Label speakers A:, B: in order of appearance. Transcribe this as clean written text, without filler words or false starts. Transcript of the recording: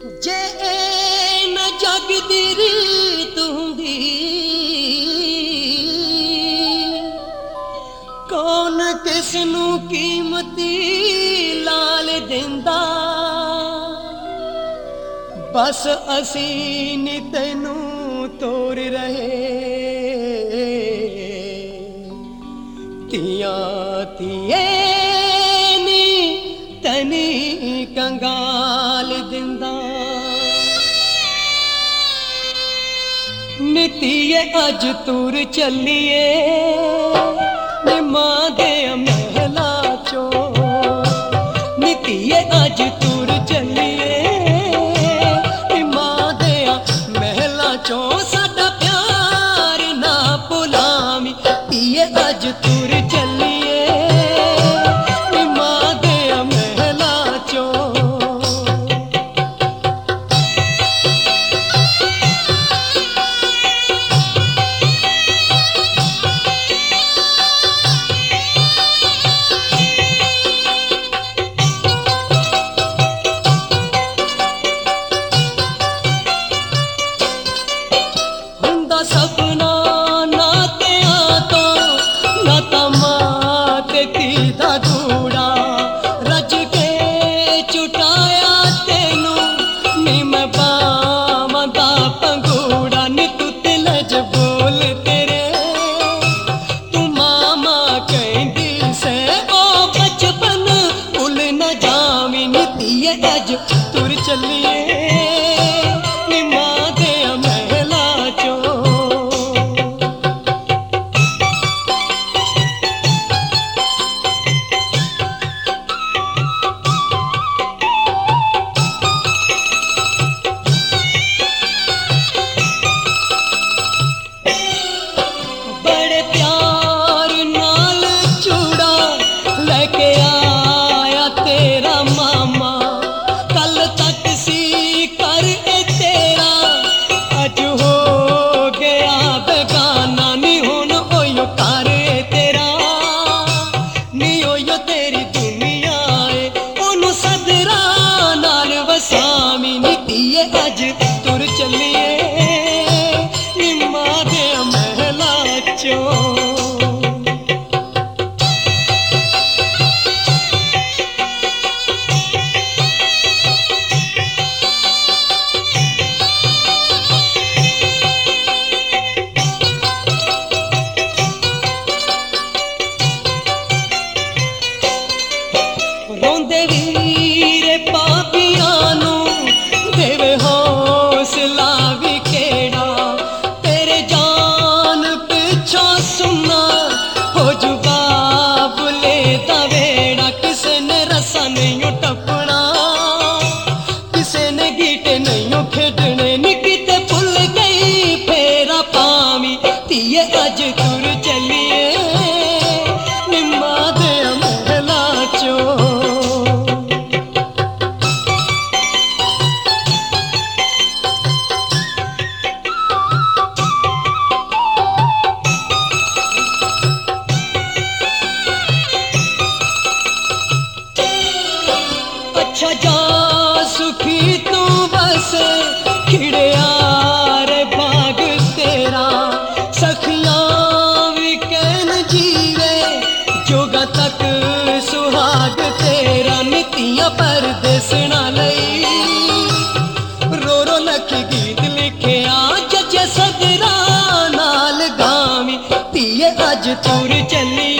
A: जे न जग दी रीत हुंदी कौन किस नू कीमती लाल दिंदा। बस असी नी तैनू तोड़ रहे तियां तिए नी तनी कंगाल दिंदा। नितिए अज तुर चलिए मां दे महला चो। नितिए अज तुर चलिए मां दे महला चो। साडा प्यार ना भुलावी तिए अज तुर चलिए मां दे महला चो। सपना नातिया तो नाता मां ते धी दा धूड़ा रज के चुटाया तेनू नी मैं बावां दा पंगूड़ा। नी तू तिलज बोल तेरे तू मामा कहंदी से ओ बचपन भुल न जावी। नी तिए अज तुर चलिए अज तुर चलिए मां दे महला चो। रोंदे वीर पापियां नू देवे हौसला भी केड़ा तेरे जान पिछा सुना हो जुगा बुले दा वेड़ा। किसे ने रसा नहीं टपना किसे ने गीटे नहीं खेडने नी किते भुल गई फेरा पावी तिए अज तुर चलिए मां दे महला चो। अच्छा जा सुखी तू बस खिड़ियार बाग तेरा सखियां भी कहन जीवे जोगा तक सुहाग तेरा। नितियां परदेसना लई रो रो लख गीत लिखे जज सदरा नाल गावी तिए अज तुर चली